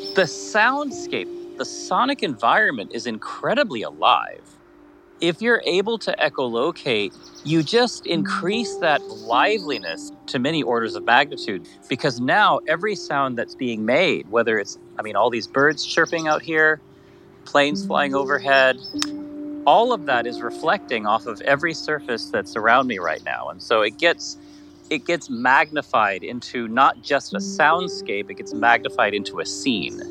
The soundscape, the sonic environment is incredibly alive. If you're able to echolocate, you just increase that liveliness to many orders of magnitude because now every sound that's being made, whether it's, all these birds chirping out here, planes flying overhead, all of that is reflecting off of every surface that's around me right now. And so it gets magnified into not just a soundscape, it gets magnified into a scene.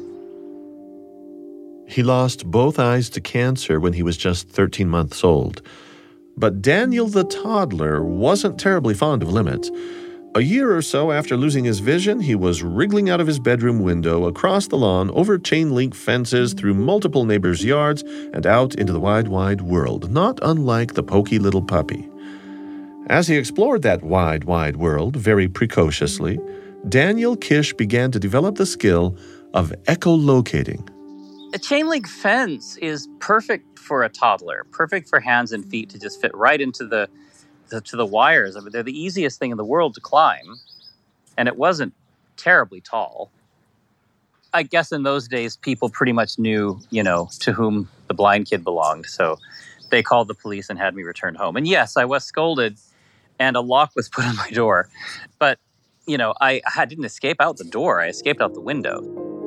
He lost both eyes to cancer when he was just 13 months old. But Daniel the toddler wasn't terribly fond of limits. A year or so after losing his vision, he was wriggling out of his bedroom window, across the lawn, over chain-link fences, through multiple neighbors' yards, and out into the wide, wide world, not unlike the poky little puppy. As he explored that wide, wide world very precociously, Daniel Kish began to develop the skill of echolocating. A chain link fence is perfect for a toddler, perfect for hands and feet to just fit right into the wires. They're the easiest thing in the world to climb, and it wasn't terribly tall. I guess in those days, people pretty much knew, to whom the blind kid belonged. So they called the police and had me returned home. And yes, I was scolded, and a lock was put on my door. But, I didn't escape out the door. I escaped out the window.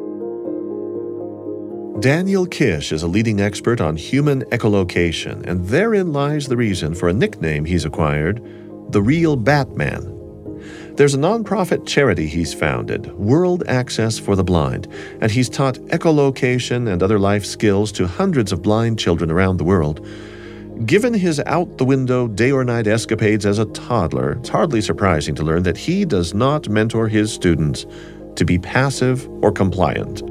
Daniel Kish is a leading expert on human echolocation, and therein lies the reason for a nickname he's acquired, the Real Batman. There's a nonprofit charity he's founded, World Access for the Blind, and he's taught echolocation and other life skills to hundreds of blind children around the world. Given his out-the-window day-or-night escapades as a toddler, it's hardly surprising to learn that he does not mentor his students to be passive or compliant.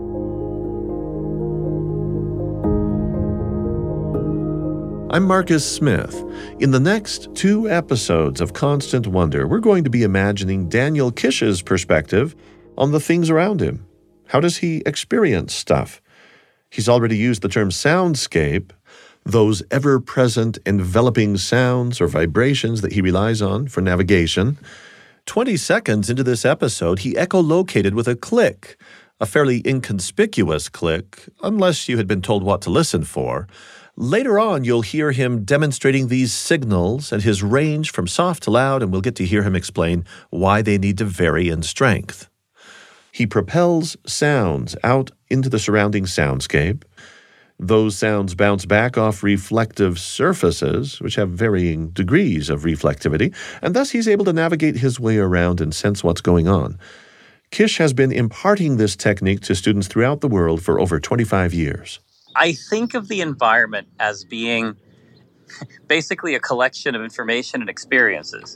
I'm Marcus Smith. In the next 2 episodes of Constant Wonder, we're going to be imagining Daniel Kish's perspective on the things around him. How does he experience stuff? He's already used the term soundscape, those ever-present enveloping sounds or vibrations that he relies on for navigation. 20 seconds into this episode, he echolocated with a click, a fairly inconspicuous click, unless you had been told what to listen for. Later on, you'll hear him demonstrating these signals and his range from soft to loud, and we'll get to hear him explain why they need to vary in strength. He propels sounds out into the surrounding soundscape. Those sounds bounce back off reflective surfaces, which have varying degrees of reflectivity, and thus he's able to navigate his way around and sense what's going on. Kish has been imparting this technique to students throughout the world for over 25 years. I think of the environment as being basically a collection of information and experiences.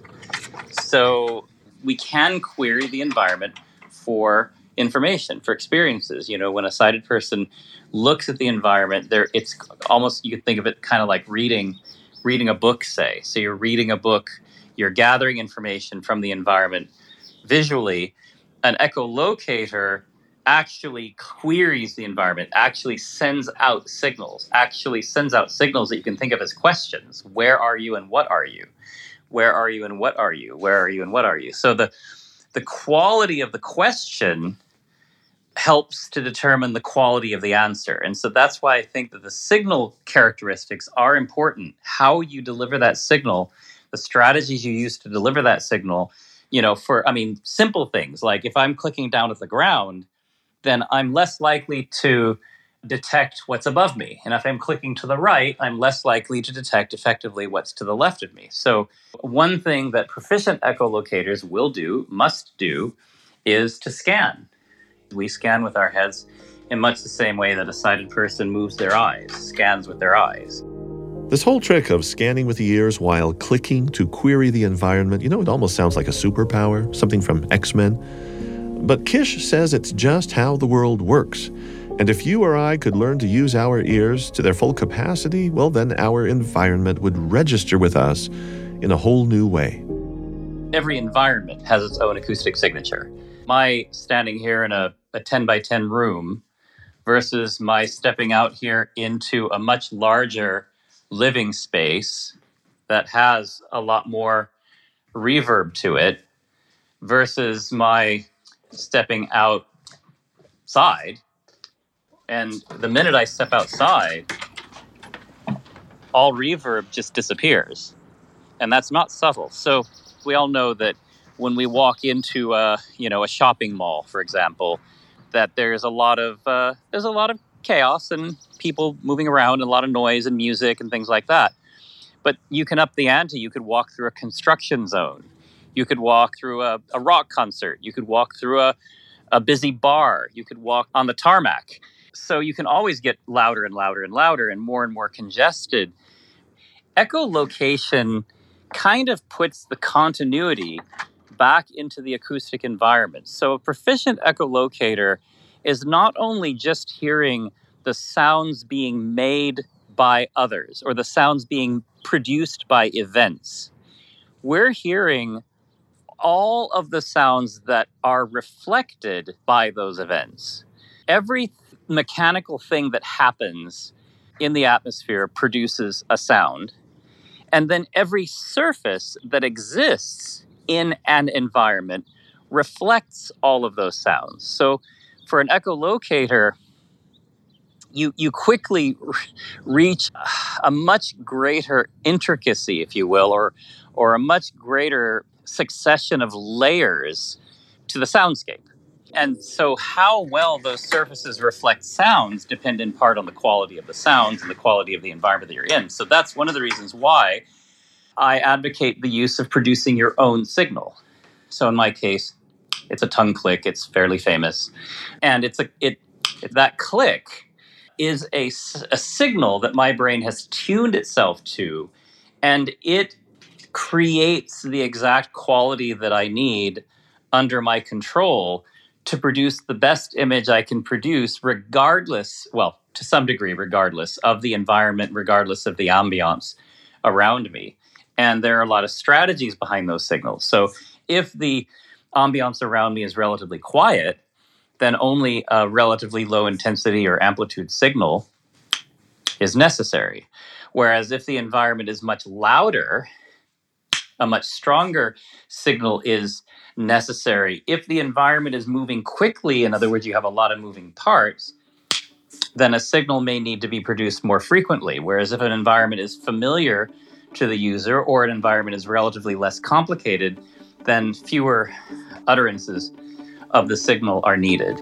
So we can query the environment for information, for experiences. When a sighted person looks at the environment, it's almost, you could think of it kind of like reading a book, say. So you're reading a book, you're gathering information from the environment visually. An echolocator actually queries the environment, actually sends out signals that you can think of as questions. Where are you and what are you? Where are you and what are you? Where are you and what are you? So the quality of the question helps to determine the quality of the answer. And so that's why I think that the signal characteristics are important. How you deliver that signal, the strategies you use to deliver that signal, simple things like if I'm clicking down at the ground, then I'm less likely to detect what's above me. And if I'm clicking to the right, I'm less likely to detect effectively what's to the left of me. So one thing that proficient echolocators must do, is to scan. We scan with our heads in much the same way that a sighted person moves their eyes, scans with their eyes. This whole trick of scanning with the ears while clicking to query the environment, it almost sounds like a superpower, something from X-Men. But Kish says it's just how the world works. And if you or I could learn to use our ears to their full capacity, well, then our environment would register with us in a whole new way. Every environment has its own acoustic signature. My standing here in a 10 by 10 room versus my stepping out here into a much larger living space that has a lot more reverb to it versus my stepping outside And the minute I step outside, all reverb just disappears. And that's not subtle. So we all know that when we walk into a shopping mall, for example, that there's a lot of chaos and people moving around and a lot of noise and music and things like that. But you can up the ante. You could walk through a construction zone. You could walk through a rock concert. You could walk through a busy bar. You could walk on the tarmac. So you can always get louder and louder and louder and more congested. Echolocation kind of puts the continuity back into the acoustic environment. So a proficient echolocator is not only just hearing the sounds being made by others or the sounds being produced by events. We're hearing all of the sounds that are reflected by those events. Every mechanical thing that happens in the atmosphere produces a sound. And then every surface that exists in an environment reflects all of those sounds. So for an echolocator, you quickly reach a much greater intricacy, if you will, or a much greater succession of layers to the soundscape. And so how well those surfaces reflect sounds depend in part on the quality of the sounds and the quality of the environment that you're in. So that's one of the reasons why I advocate the use of producing your own signal. So in my case, it's a tongue click. It's fairly famous. And that click is a signal that my brain has tuned itself to, and it creates the exact quality that I need under my control to produce the best image I can produce regardless, well, to some degree, regardless of the environment, regardless of the ambiance around me. And there are a lot of strategies behind those signals. So if the ambiance around me is relatively quiet, then only a relatively low intensity or amplitude signal is necessary. Whereas if the environment is much louder, a much stronger signal is necessary. If the environment is moving quickly, in other words, you have a lot of moving parts, then a signal may need to be produced more frequently. Whereas if an environment is familiar to the user or an environment is relatively less complicated, then fewer utterances of the signal are needed.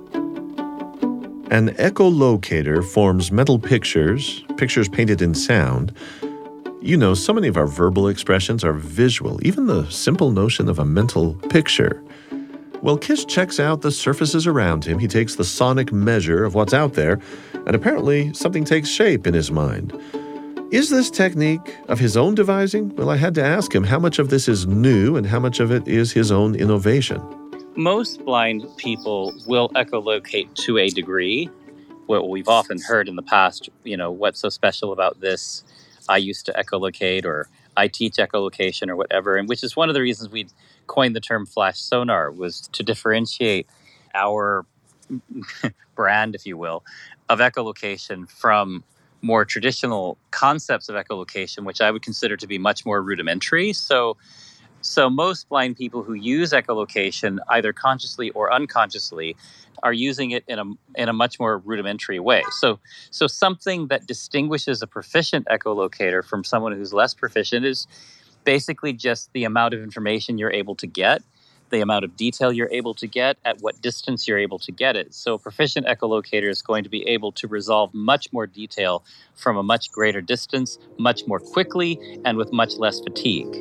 An echolocator forms mental pictures painted in sound. You know, so many of our verbal expressions are visual, even the simple notion of a mental picture. Well, Kish checks out the surfaces around him. He takes the sonic measure of what's out there, and apparently something takes shape in his mind. Is this technique of his own devising? Well, I had to ask him how much of this is new and how much of it is his own innovation. Most blind people will echolocate to a degree. What we've often heard in the past, what's so special about this? I used to echolocate, or I teach echolocation, or whatever, and which is one of the reasons we coined the term flash sonar, was to differentiate our brand, if you will, of echolocation from more traditional concepts of echolocation, which I would consider to be much more rudimentary. So most blind people who use echolocation, either consciously or unconsciously, are using it in a much more rudimentary way. So something that distinguishes a proficient echolocator from someone who's less proficient is basically just the amount of information you're able to get, the amount of detail you're able to get, at what distance you're able to get it. So a proficient echolocator is going to be able to resolve much more detail from a much greater distance, much more quickly, and with much less fatigue.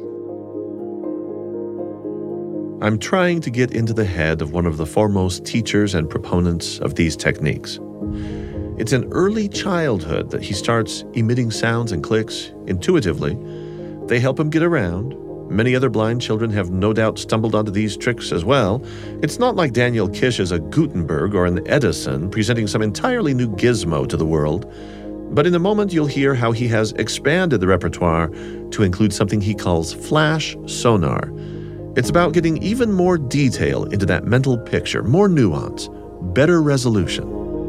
I'm trying to get into the head of one of the foremost teachers and proponents of these techniques. It's in early childhood that he starts emitting sounds and clicks intuitively. They help him get around. Many other blind children have no doubt stumbled onto these tricks as well. It's not like Daniel Kish is a Gutenberg or an Edison presenting some entirely new gizmo to the world. But in a moment, you'll hear how he has expanded the repertoire to include something he calls flash sonar. It's about getting even more detail into that mental picture, more nuance, better resolution.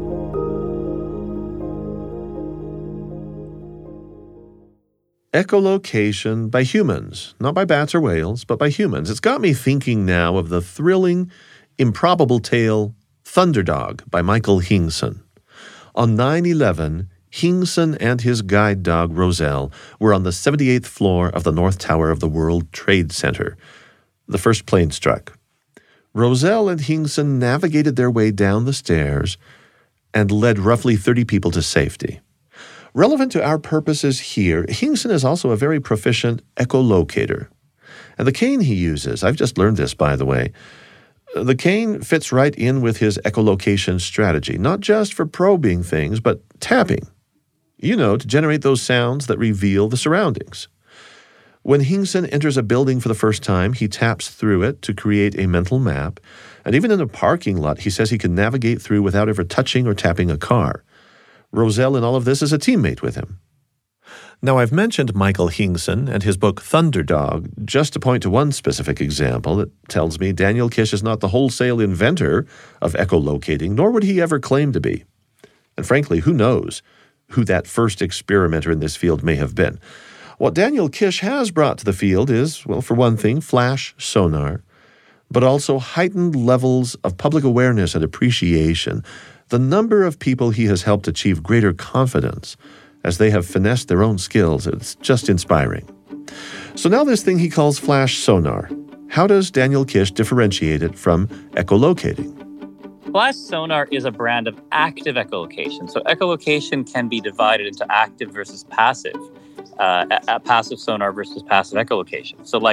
Echolocation by humans, not by bats or whales, but by humans. It's got me thinking now of the thrilling, improbable tale Thunderdog by Michael Hingson. On 9/11, Hingson and his guide dog, Roselle, were on the 78th floor of the North Tower of the World Trade Center. The first plane struck. Roselle and Hingson navigated their way down the stairs and led roughly 30 people to safety. Relevant to our purposes here, Hingson is also a very proficient echolocator. And the cane he uses, I've just learned this, by the way, the cane fits right in with his echolocation strategy, not just for probing things, but tapping, to generate those sounds that reveal the surroundings. When Hingson enters a building for the first time, he taps through it to create a mental map, and even in a parking lot, he says he can navigate through without ever touching or tapping a car. Roselle in all of this is a teammate with him. Now, I've mentioned Michael Hingson and his book Thunderdog just to point to one specific example that tells me Daniel Kish is not the wholesale inventor of echolocating, nor would he ever claim to be. And frankly, who knows who that first experimenter in this field may have been. What Daniel Kish has brought to the field is, well, for one thing, flash sonar, but also heightened levels of public awareness and appreciation. The number of people he has helped achieve greater confidence as they have finessed their own skills, it's just inspiring. So now this thing he calls flash sonar. How does Daniel Kish differentiate it from echolocating? Flash sonar is a brand of active echolocation. So echolocation can be divided into active versus passive, passive sonar versus passive echolocation. So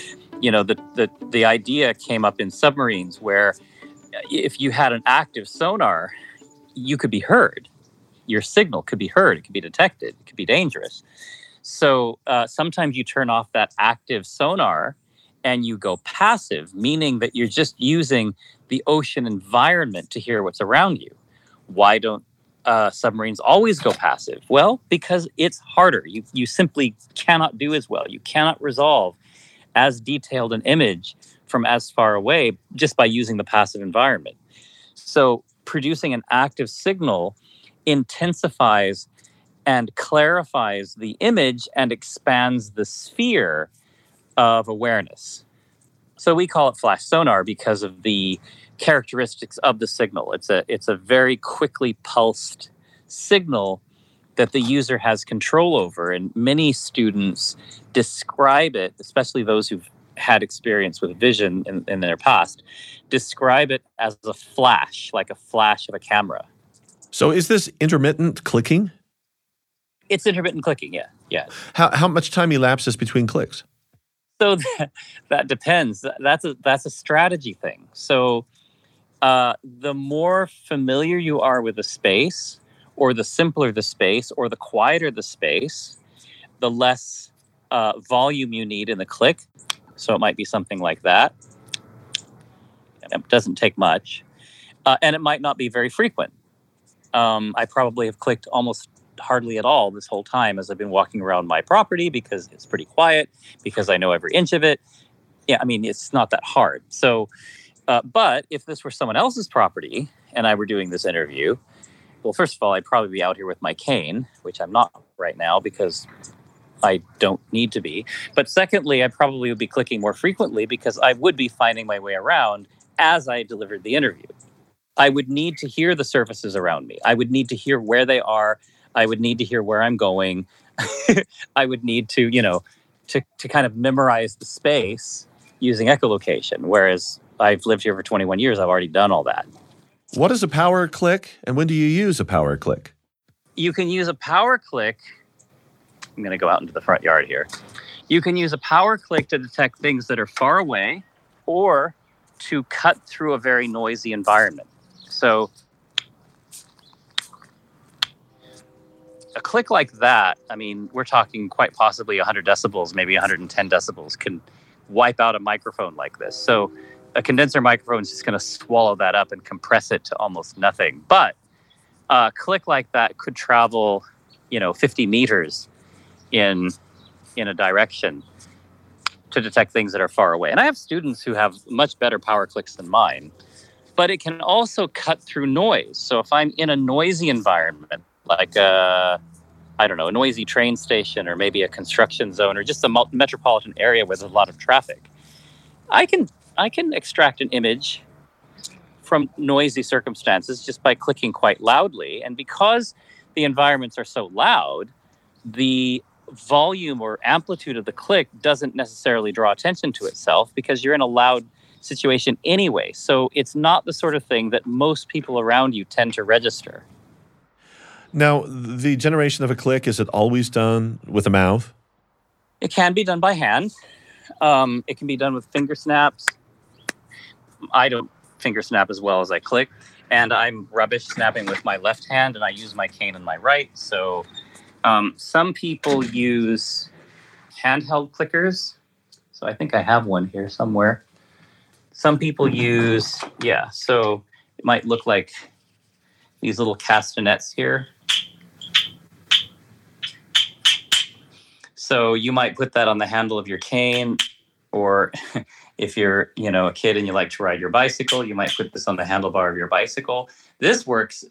the idea came up in submarines where if you had an active sonar, you could be heard. Your signal could be heard. It could be detected. It could be dangerous. So sometimes you turn off that active sonar and you go passive, meaning that you're just using the ocean environment to hear what's around you. Why don't submarines always go passive? Well, because it's harder. You simply cannot do as well. You cannot resolve as detailed an image from as far away just by using the passive environment. So producing an active signal intensifies and clarifies the image and expands the sphere of awareness. So we call it flash sonar because of the characteristics of the signal. It's a very quickly pulsed signal that the user has control over. And many students describe it, especially those who've had experience with vision in their past, describe it as a flash, like a flash of a camera. So is this intermittent clicking? It's intermittent clicking, yeah. How much time elapses between clicks? So that depends. That's a strategy thing. So the more familiar you are with the space, or the simpler the space, or the quieter the space, the less volume you need in the click. So it might be something like that. It doesn't take much. And it might not be very frequent. I probably have clicked almost hardly at all this whole time as I've been walking around my property because it's pretty quiet, because I know every inch of it. Yeah, I mean, it's not that hard. So, but if this were someone else's property and I were doing this interview, well, first of all, I'd probably be out here with my cane, which I'm not right now because I don't need to be. But secondly, I probably would be clicking more frequently because I would be finding my way around as I delivered the interview. I would need to hear the surfaces around me. I would need to hear where they are. I would need to hear where I'm going. I would need to, to kind of memorize the space using echolocation, whereas I've lived here for 21 years. I've already done all that. What is a power click, and when do you use a power click? You can use a power click. I'm going to go out into the front yard here. You can use a power click to detect things that are far away or to cut through a very noisy environment. So a click like that, I mean, we're talking quite possibly 100 decibels, maybe 110 decibels, can wipe out a microphone like this. So a condenser microphone is just going to swallow that up and compress it to almost nothing. But a click like that could travel, 50 meters in a direction to detect things that are far away. And I have students who have much better power clicks than mine, but it can also cut through noise. So if I'm in a noisy environment, like a noisy train station or maybe a construction zone or just a metropolitan area with a lot of traffic, I can extract an image from noisy circumstances just by clicking quite loudly. And because the environments are so loud, the volume or amplitude of the click doesn't necessarily draw attention to itself because you're in a loud situation anyway. So it's not the sort of thing that most people around you tend to register. Now, the generation of a click, is it always done with the mouth? It can be done by hand. It can be done with finger snaps. I don't finger snap as well as I click. And I'm rubbish snapping with my left hand, and I use my cane in my right. So some people use handheld clickers. So I think I have one here somewhere. Some people use, so it might look like these little castanets here. So you might put that on the handle of your cane, or if you're, a kid and you like to ride your bicycle, you might put this on the handlebar of your bicycle. This works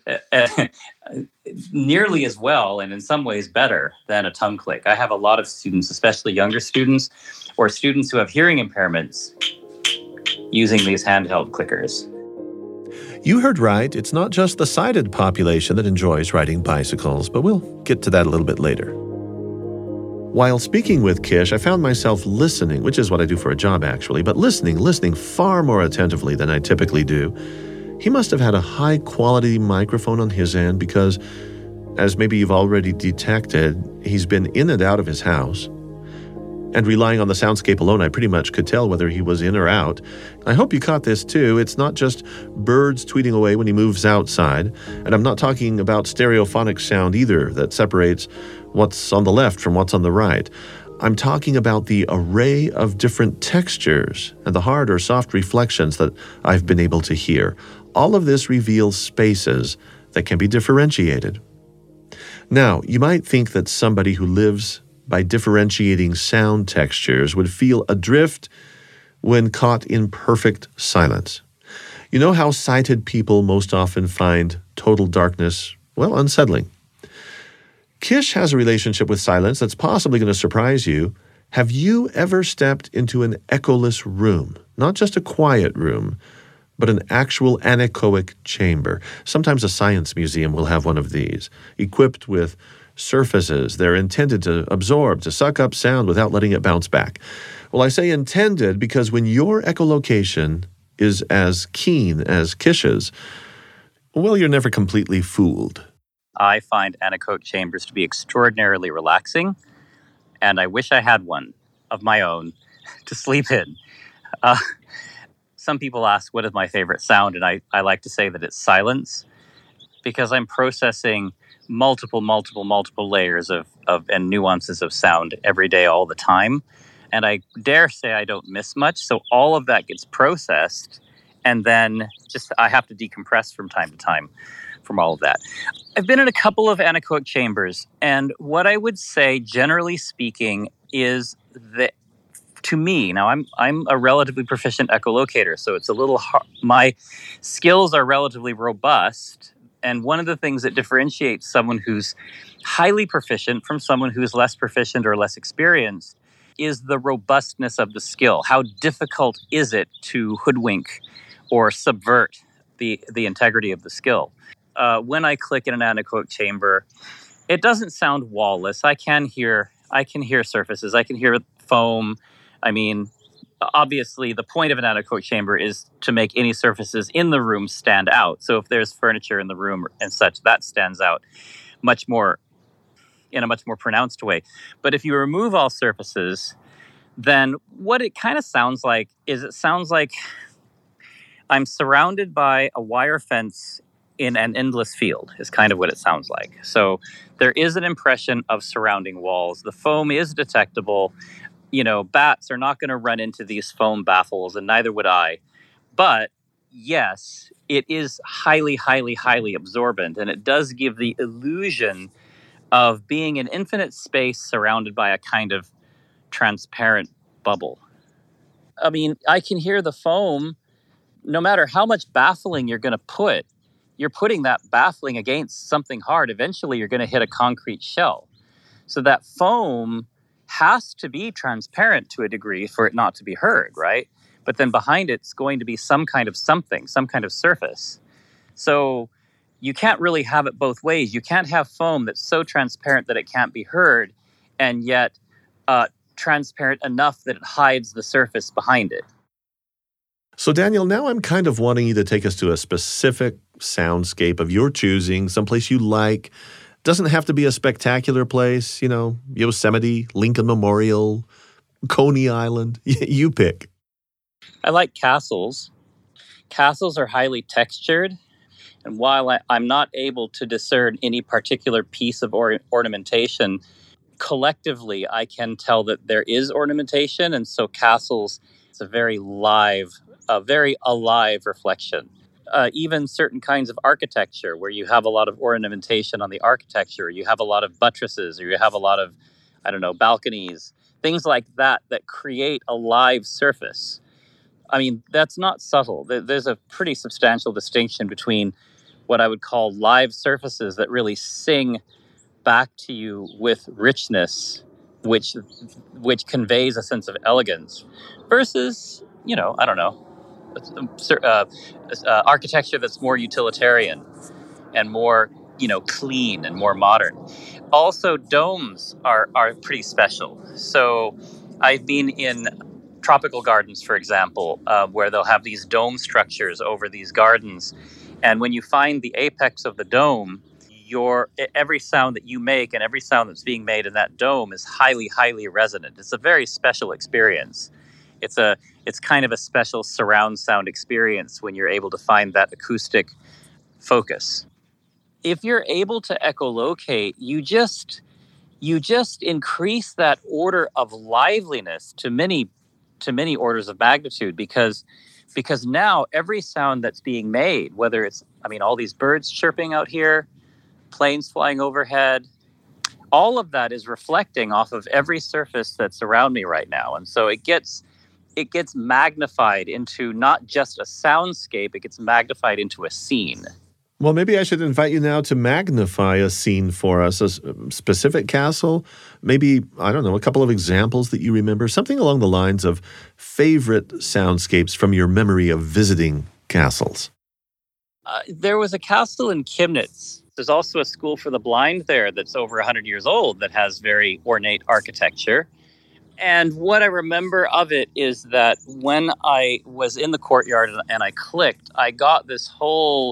nearly as well, and in some ways better than a tongue click. I have a lot of students, especially younger students or students who have hearing impairments, using these handheld clickers. You heard right. It's not just the sighted population that enjoys riding bicycles, but we'll get to that a little bit later. While speaking with Kish, I found myself listening, which is what I do for a job actually, but listening far more attentively than I typically do. He must have had a high-quality microphone on his end because, as maybe you've already detected, he's been in and out of his house. And relying on the soundscape alone, I pretty much could tell whether he was in or out. I hope you caught this too. It's not just birds tweeting away when he moves outside. And I'm not talking about stereophonic sound either that separates what's on the left from what's on the right. I'm talking about the array of different textures and the hard or soft reflections that I've been able to hear. All of this reveals spaces that can be differentiated. Now, you might think that somebody who lives by differentiating sound textures would feel adrift when caught in perfect silence. You know how sighted people most often find total darkness, unsettling. Kish has a relationship with silence that's possibly going to surprise you. Have you ever stepped into an echoless room? Not just a quiet room, but an actual anechoic chamber. Sometimes a science museum will have one of these, equipped with surfaces. They're intended to absorb, to suck up sound without letting it bounce back. Well, I say intended because when your echolocation is as keen as Kish's, you're never completely fooled. I find anechoic chambers to be extraordinarily relaxing, and I wish I had one of my own to sleep in. Some people ask, what is my favorite sound? And I like to say that it's silence, because I'm processing multiple layers of and nuances of sound every day, all the time. And I dare say I don't miss much. So all of that gets processed, and then I have to decompress from time to time from all of that. I've been in a couple of anechoic chambers, and what I would say, generally speaking, is that to me, now I'm a relatively proficient echolocator, so it's a little hard. My skills are relatively robust. And one of the things that differentiates someone who's highly proficient from someone who's less proficient or less experienced is the robustness of the skill. How difficult is it to hoodwink or subvert the integrity of the skill? When I click in an anechoic chamber, it doesn't sound wallless. I can hear surfaces. I can hear foam. I mean, obviously, the point of an anechoic chamber is to make any surfaces in the room stand out. So if there's furniture in the room and such, that stands out in a much more pronounced way. But if you remove all surfaces, then what it kind of sounds like is I'm surrounded by a wire fence in an endless field, is kind of what it sounds like. So there is an impression of surrounding walls. The foam is detectable. Bats are not going to run into these foam baffles, and neither would I. But yes, it is highly, highly, highly absorbent, and it does give the illusion of being in infinite space surrounded by a kind of transparent bubble. I mean, I can hear the foam. No matter how much baffling you're going to put, you're putting that baffling against something hard. Eventually, you're going to hit a concrete shell. So that foam has to be transparent to a degree for it not to be heard, right? but then behind it's going to be some kind of something, some kind of surface. So you can't really have it both ways. You can't have foam that's so transparent that it can't be heard, and yet transparent enough that it hides the surface behind it. So, Daniel, now I'm kind of wanting you to take us to a specific soundscape of your choosing, someplace you like. Doesn't have to be a spectacular place, Yosemite, Lincoln Memorial, Coney Island. You pick. I like castles. Castles are highly textured. And while I'm not able to discern any particular piece of ornamentation, collectively, I can tell that there is ornamentation. And so castles, it's a very alive reflection. Even certain kinds of architecture where you have a lot of ornamentation on the architecture, you have a lot of buttresses, or you have a lot of, balconies, things like that create a live surface. I mean, that's not subtle. There's a pretty substantial distinction between what I would call live surfaces that really sing back to you with richness, which conveys a sense of elegance, versus, architecture that's more utilitarian and more, clean and more modern. Also, domes are pretty special. So I've been in tropical gardens, for example, where they'll have these dome structures over these gardens. And when you find the apex of the dome, every sound that you make and every sound that's being made in that dome is highly, highly resonant. It's a very special experience. It's kind of a special surround sound experience when you're able to find that acoustic focus. If you're able to echolocate, you just increase that order of liveliness to many orders of magnitude, because now every sound that's being made, whether it's all these birds chirping out here, planes flying overhead, all of that is reflecting off of every surface that's around me right now. And so it gets magnified into not just a soundscape, it gets magnified into a scene. Well, maybe I should invite you now to magnify a scene for us, a specific castle, maybe, a couple of examples that you remember, something along the lines of favorite soundscapes from your memory of visiting castles. There was a castle in Chemnitz. There's also a school for the blind there that's over 100 years old that has very ornate architecture. And what I remember of it is that when I was in the courtyard and I clicked, I got this whole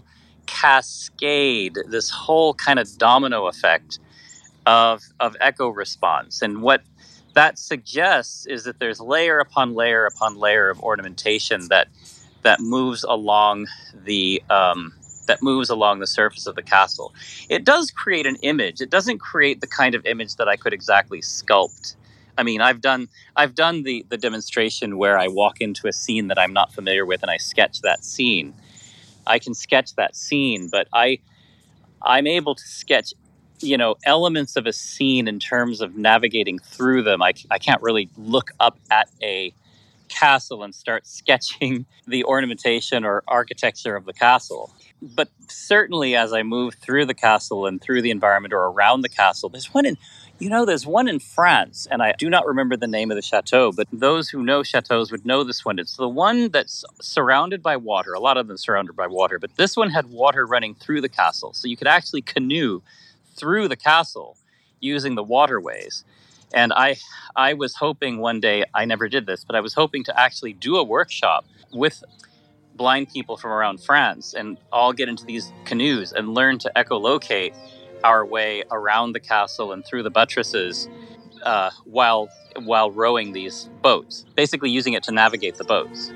cascade, this whole kind of domino effect of echo response. And what that suggests is that there's layer upon layer upon layer of ornamentation that moves along the surface of the castle. It does create an image. It doesn't create the kind of image that I could exactly sculpt. I've done the demonstration where I walk into a scene that I'm not familiar with and I sketch that scene. I can sketch that scene, but I'm able to sketch, elements of a scene in terms of navigating through them. I can't really look up at a castle and start sketching the ornamentation or architecture of the castle. But certainly as I move through the castle and through the environment or around the castle, there's one in France, and I do not remember the name of the chateau, but those who know chateaus would know this one. It's the one that's surrounded by water. A lot of them are surrounded by water, but this one had water running through the castle. So you could actually canoe through the castle using the waterways. And I was hoping one day, I never did this, but I was hoping to actually do a workshop with blind people from around France and all get into these canoes and learn to echolocate our way around the castle and through the buttresses while rowing these boats, basically using it to navigate the boats.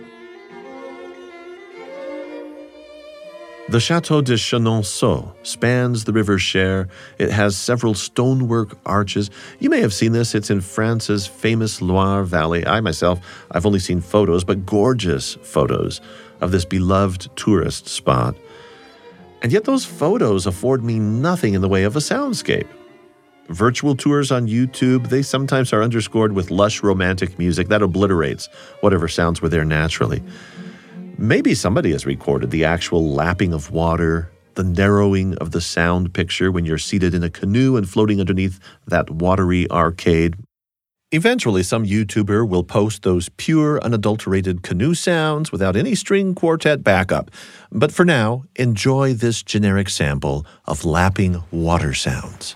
The Château de Chenonceau spans the River Cher. It has several stonework arches. You may have seen this. It's in France's famous Loire Valley. I've only seen photos, but gorgeous photos of this beloved tourist spot. And yet those photos afford me nothing in the way of a soundscape. Virtual tours on YouTube, they sometimes are underscored with lush romantic music that obliterates whatever sounds were there naturally. Maybe somebody has recorded the actual lapping of water, the narrowing of the sound picture when you're seated in a canoe and floating underneath that watery arcade. Eventually, some YouTuber will post those pure, unadulterated canoe sounds without any string quartet backup. But for now, enjoy this generic sample of lapping water sounds.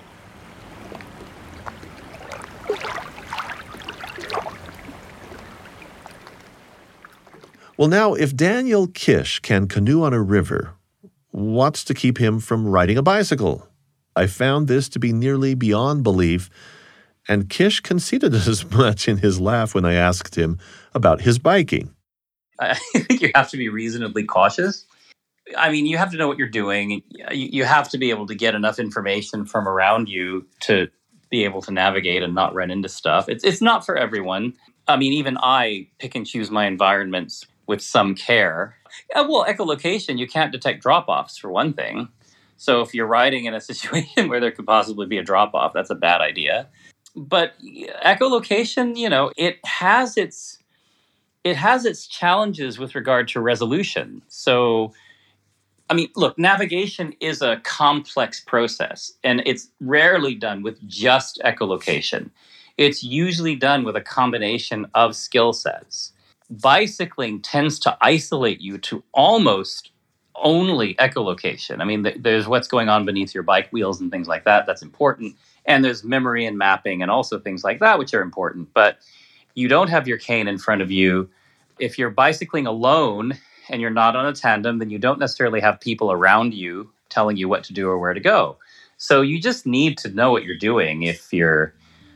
Well, now, if Daniel Kish can canoe on a river, what's to keep him from riding a bicycle? I found this to be nearly beyond belief, and Kish conceded as much in his laugh when I asked him about his biking. I think you have to be reasonably cautious. I mean, you have to know what you're doing. You have to be able to get enough information from around you to be able to navigate and not run into stuff. It's not for everyone. I mean, even I pick and choose my environments with some care. Well, echolocation, you can't detect drop-offs for one thing. So if you're riding in a situation where there could possibly be a drop-off, that's a bad idea. But echolocation, it has its challenges with regard to resolution. So, I mean, look, navigation is a complex process, and it's rarely done with just echolocation. It's usually done with a combination of skill sets. Bicycling tends to isolate you to almost only echolocation. I mean, there's what's going on beneath your bike wheels and things like that. That's important. And there's memory and mapping and also things like that, which are important. But you don't have your cane in front of you. If you're bicycling alone and you're not on a tandem, then you don't necessarily have people around you telling you what to do or where to go. So you just need to know what you're doing if you're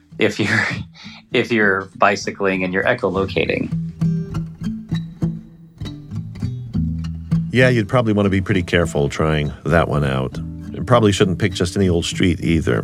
bicycling and you're echolocating. Yeah, you'd probably want to be pretty careful trying that one out. You probably shouldn't pick just any old street either.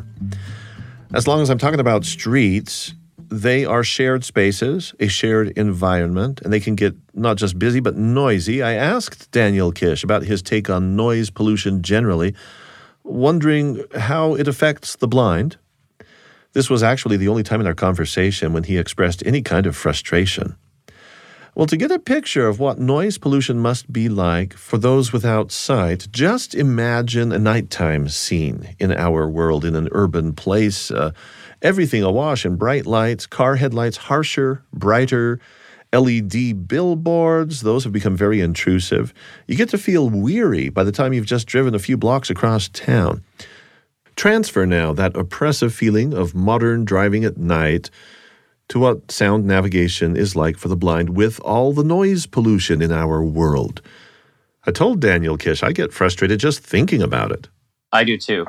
As long as I'm talking about streets, they are shared spaces, a shared environment, and they can get not just busy but noisy. I asked Daniel Kish about his take on noise pollution generally, wondering how it affects the blind. This was actually the only time in our conversation when he expressed any kind of frustration. Well, to get a picture of what noise pollution must be like for those without sight, just imagine a nighttime scene in our world, in an urban place. Everything awash in bright lights, car headlights harsher, brighter, LED billboards, those have become very intrusive. You get to feel weary by the time you've just driven a few blocks across town. Transfer now that oppressive feeling of modern driving at night to what sound navigation is like for the blind with all the noise pollution in our world. I told Daniel Kish I get frustrated just thinking about it. I do too.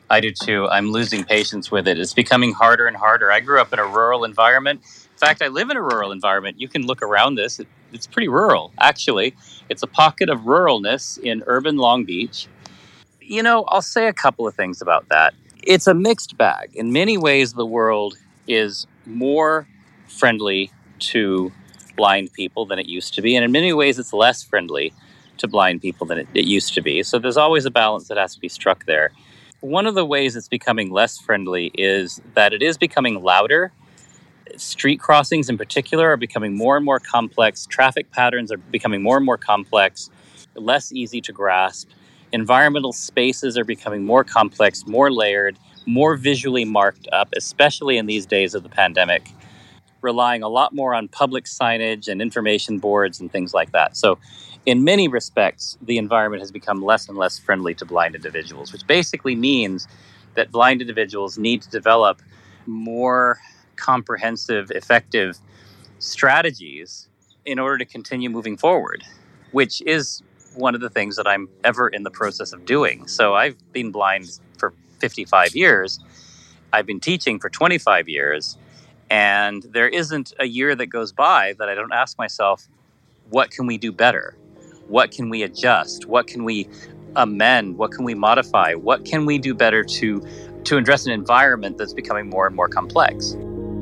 I'm losing patience with it. It's becoming harder and harder. I grew up in a rural environment. In fact, I live in a rural environment. You can look around this. It's pretty rural, actually. It's a pocket of ruralness in urban Long Beach. I'll say a couple of things about that. It's a mixed bag. In many ways, the world is more friendly to blind people than it used to be. And in many ways, it's less friendly to blind people than it used to be. So there's always a balance that has to be struck there. One of the ways it's becoming less friendly is that it is becoming louder. Street crossings in particular are becoming more and more complex. Traffic patterns are becoming more and more complex, less easy to grasp. Environmental spaces are becoming more complex, more layered, more visually marked up, especially in these days of the pandemic, relying a lot more on public signage and information boards and things like that. So in many respects, the environment has become less and less friendly to blind individuals, which basically means that blind individuals need to develop more comprehensive, effective strategies in order to continue moving forward, which is one of the things that I'm ever in the process of doing. So I've been blind for 55 years. I've been teaching for 25 years. And there isn't a year that goes by that I don't ask myself, what can we do better? What can we adjust? What can we amend? What can we modify? What can we do better to address an environment that's becoming more and more complex?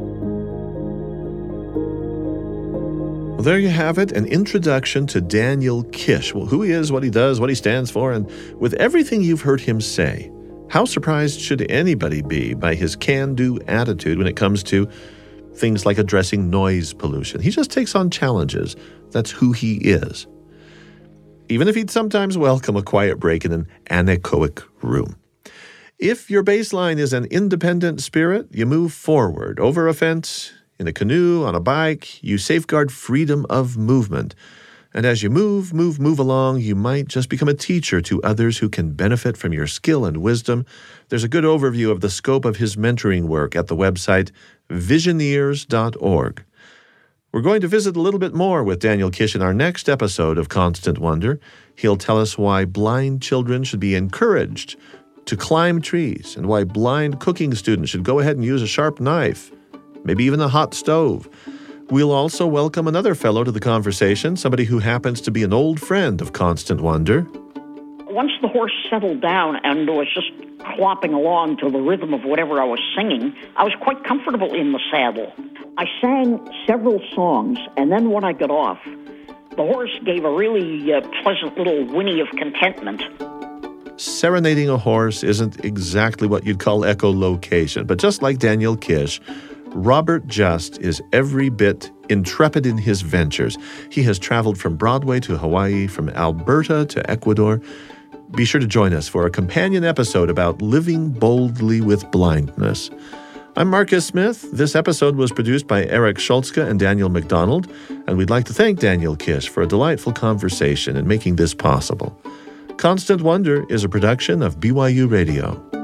Well, there you have it, an introduction to Daniel Kish. Well, who he is, what he does, what he stands for, and with everything you've heard him say, how surprised should anybody be by his can-do attitude when it comes to things like addressing noise pollution? He just takes on challenges. That's who he is. Even if he'd sometimes welcome a quiet break in an anechoic room. If your baseline is an independent spirit, you move forward over a fence In a canoe, on a bike, you safeguard freedom of movement. And as you move along, you might just become a teacher to others who can benefit from your skill and wisdom. There's a good overview of the scope of his mentoring work at the website visioneers.org. We're going to visit a little bit more with Daniel Kish in our next episode of Constant Wonder. He'll tell us why blind children should be encouraged to climb trees and why blind cooking students should go ahead and use a sharp knife, maybe even a hot stove. We'll also welcome another fellow to the conversation, somebody who happens to be an old friend of Constant Wonder. Once the horse settled down and was just clopping along to the rhythm of whatever I was singing, I was quite comfortable in the saddle. I sang several songs, and then when I got off, the horse gave a really pleasant little whinny of contentment. Serenading a horse isn't exactly what you'd call echolocation, but just like Daniel Kish, Robert Just is every bit intrepid in his ventures. He has traveled from Broadway to Hawaii, from Alberta to Ecuador. Be sure to join us for a companion episode about living boldly with blindness. I'm Marcus Smith. This episode was produced by Eric Schultzke and Daniel McDonald, and we'd like to thank Daniel Kish for a delightful conversation and making this possible. Constant Wonder is a production of BYU Radio.